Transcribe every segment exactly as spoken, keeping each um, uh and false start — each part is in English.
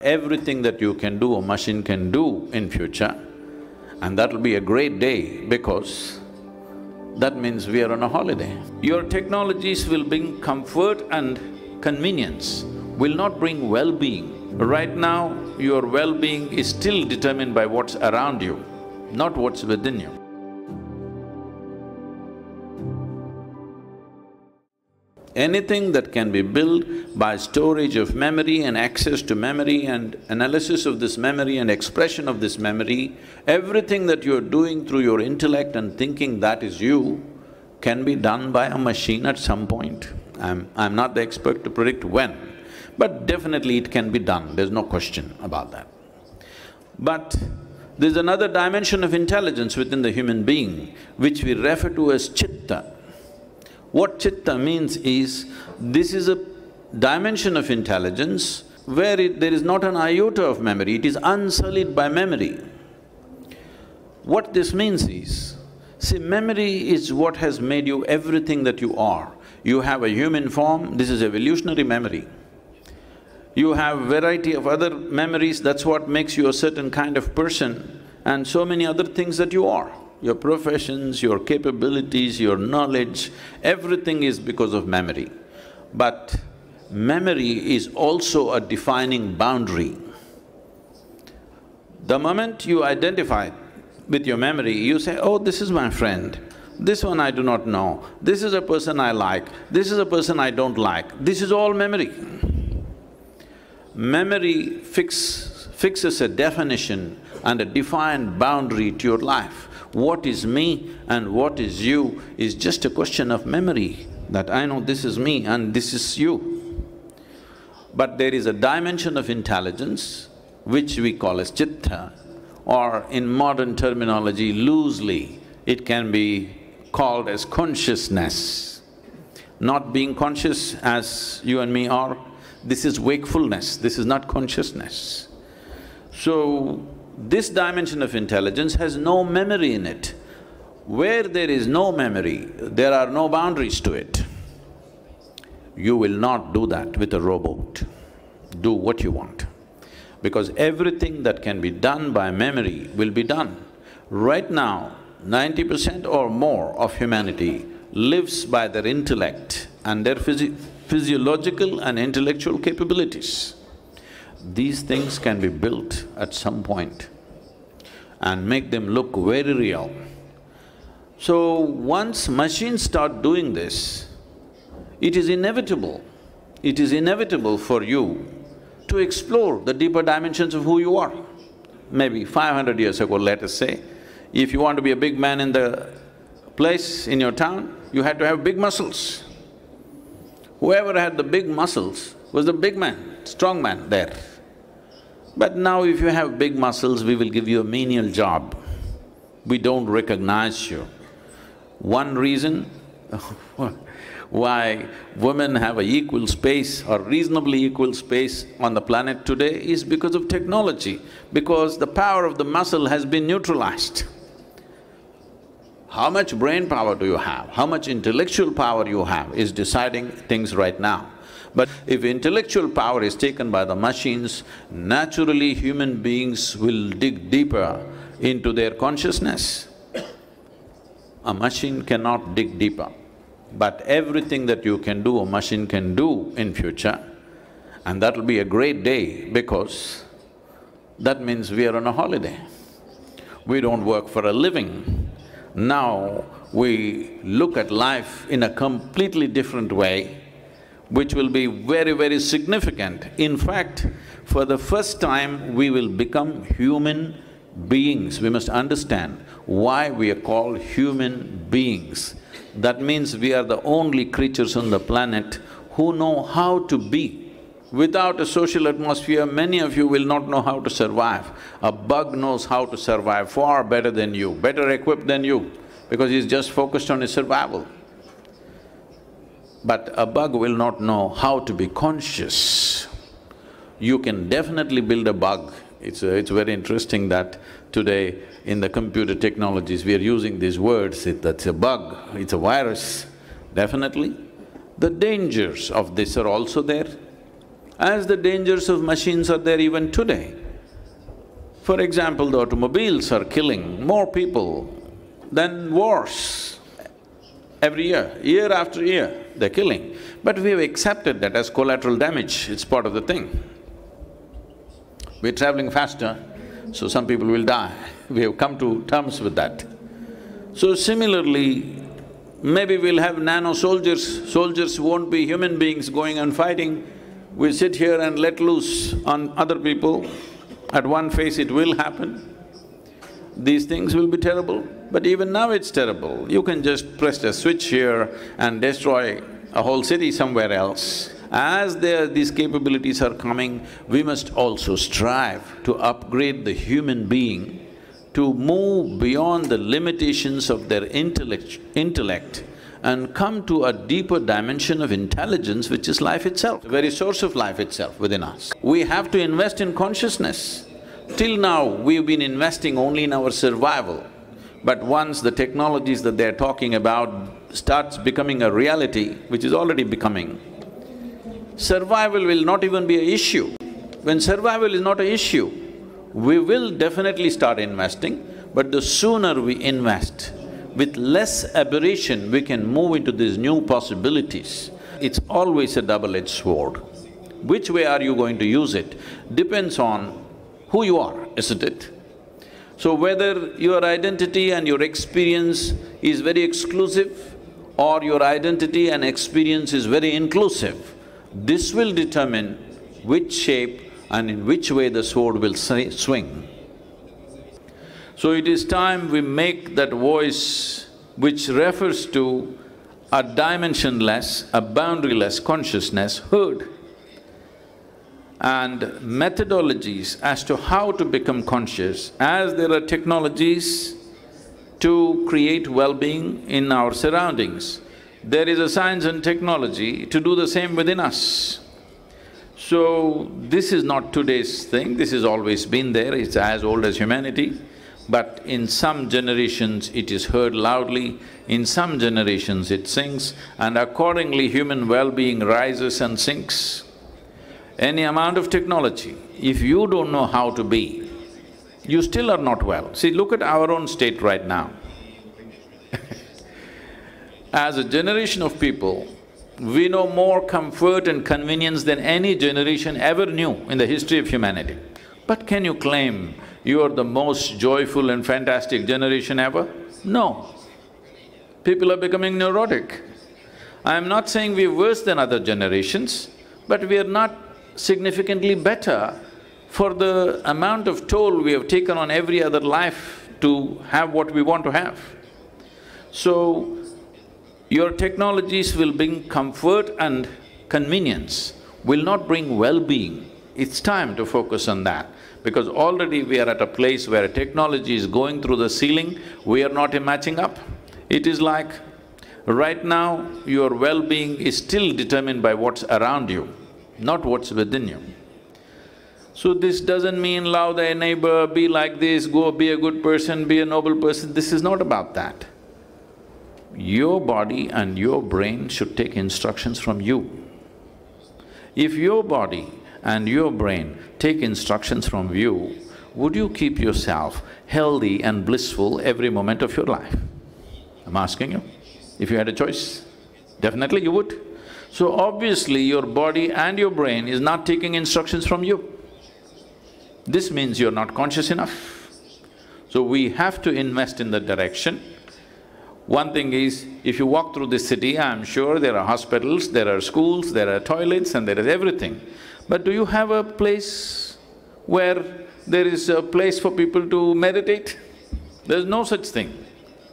everything that you can do, a machine can do in future, and that'll be a great day because that means we are on a holiday. Your technologies will bring comfort and convenience, will not bring well-being. Right now, your well-being is still determined by what's around you, not what's within you. Anything that can be built by storage of memory and access to memory and analysis of this memory and expression of this memory, everything that you're doing through your intellect and thinking that is you, can be done by a machine at some point. I'm… I'm not the expert to predict when, but definitely it can be done, there's no question about that. But there's another dimension of intelligence within the human being, which we refer to as chitta. What chitta means is, this is a dimension of intelligence where it, there is not an iota of memory, it is unsullied by memory. What this means is, see, memory is what has made you everything that you are. You have a human form, this is evolutionary memory. You have variety of other memories, that's what makes you a certain kind of person, and so many other things that you are. Your professions, your capabilities, your knowledge, everything is because of memory. But memory is also a defining boundary. The moment you identify with your memory, you say, oh, this is my friend, this one I do not know, this is a person I like, this is a person I don't like, this is all memory. Memory fix, fixes a definition and a defined boundary to your life. What is me and what is you is just a question of memory, that I know this is me and this is you. But there is a dimension of intelligence which we call as chitta, or in modern terminology loosely, it can be called as consciousness. Not being conscious as you and me are, this is wakefulness, this is not consciousness. So, this dimension of intelligence has no memory in it. Where there is no memory, there are no boundaries to it. You will not do that with a robot. Do what you want. Because everything that can be done by memory will be done. Right now, ninety percent or more of humanity lives by their intellect and their physi physiological and intellectual capabilities. These things can be built at some point and make them look very real. So, once machines start doing this, it is inevitable, it is inevitable for you to explore the deeper dimensions of who you are. Maybe five hundred years ago, let us say, if you want to be a big man in the place, in your town, you had to have big muscles. Whoever had the big muscles was the big man, strong man there. But now if you have big muscles, we will give you a menial job. We don't recognize you. One reason why women have a equal space or reasonably equal space on the planet today is because of technology, because the power of the muscle has been neutralized. How much brain power do you have, how much intellectual power you have is deciding things right now. But if intellectual power is taken by the machines, naturally human beings will dig deeper into their consciousness. A machine cannot dig deeper, but everything that you can do, a machine can do in future, and that'll be a great day because that means we are on a holiday. We don't work for a living. Now we look at life in a completely different way, which will be very, very significant. In fact, for the first time, we will become human beings. We must understand why we are called human beings. That means we are the only creatures on the planet who know how to be. Without a social atmosphere, many of you will not know how to survive. A bug knows how to survive far better than you, better equipped than you, because he's just focused on his survival. But a bug will not know how to be conscious. You can definitely build a bug. It's… Uh, it's very interesting that today in the computer technologies we are using these words, it, that's a bug, it's a virus. Definitely. The dangers of this are also there. as the dangers of machines are there even today. For example, the automobiles are killing more people than wars every year, year after year, they're killing. But we have accepted that as collateral damage, it's part of the thing. We're traveling faster, so some people will die. We have come to terms with that. So similarly, maybe we'll have nano-soldiers, soldiers won't be human beings going and fighting. We sit here and let loose on other people. At one phase it will happen. These things will be terrible, but even now it's terrible. You can just press a switch here and destroy a whole city somewhere else. As there these capabilities are coming, we must also strive to upgrade the human being to move beyond the limitations of their intellect, intellect and come to a deeper dimension of intelligence, which is life itself, the very source of life itself within us. We have to invest in consciousness. Till now, we've been investing only in our survival. But once the technologies that they're talking about starts becoming a reality, which is already becoming, survival will not even be an issue. When survival is not an issue, we will definitely start investing, but the sooner we invest, with less aberration, we can move into these new possibilities. It's always a double-edged sword. Which way are you going to use it depends on who you are, isn't it? So whether your identity and your experience is very exclusive or your identity and experience is very inclusive, this will determine which shape and in which way the sword will swing. So it is time we make that voice which refers to a dimensionless, a boundaryless consciousness heard, and methodologies as to how to become conscious, as there are technologies to create well-being in our surroundings. There is a science and technology to do the same within us. So, this is not today's thing, this has always been there, it's as old as humanity. But in some generations it is heard loudly, in some generations it sinks, and accordingly human well-being rises and sinks. Any amount of technology, if you don't know how to be, you still are not well. See, look at our own state right now. As a generation of people, we know more comfort and convenience than any generation ever knew in the history of humanity. But can you claim you are the most joyful and fantastic generation ever? No. People are becoming neurotic. I am not saying we're worse than other generations, but we are not significantly better for the amount of toll we have taken on every other life to have what we want to have. So, your technologies will bring comfort and convenience, will not bring well-being. It's time to focus on that, because already we are at a place where technology is going through the ceiling, we are not matching up. It is like, right now, your well-being is still determined by what's around you, not what's within you. So this doesn't mean love thy neighbor, be like this, go be a good person, be a noble person, this is not about that. Your body and your brain should take instructions from you. If your body and your brain take instructions from you, would you keep yourself healthy and blissful every moment of your life? I'm asking you. If you had a choice, definitely you would. So obviously your body and your brain is not taking instructions from you. This means you're not conscious enough. So we have to invest in that direction. One thing is, if you walk through this city, I'm sure there are hospitals, there are schools, there are toilets and there is everything. But do you have a place where there is a place for people to meditate? There's no such thing.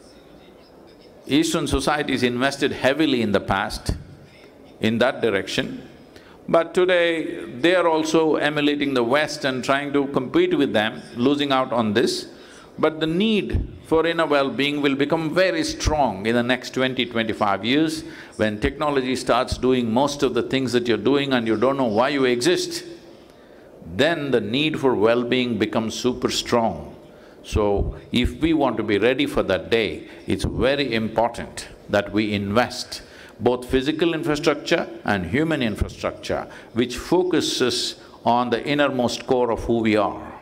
Eastern societies invested heavily in the past in that direction, but today they are also emulating the West and trying to compete with them, losing out on this. But the need for inner well-being will become very strong in the next twenty, twenty-five years, when technology starts doing most of the things that you're doing and you don't know why you exist. Then the need for well-being becomes super strong. So, if we want to be ready for that day, it's very important that we invest both physical infrastructure and human infrastructure, which focuses on the innermost core of who we are.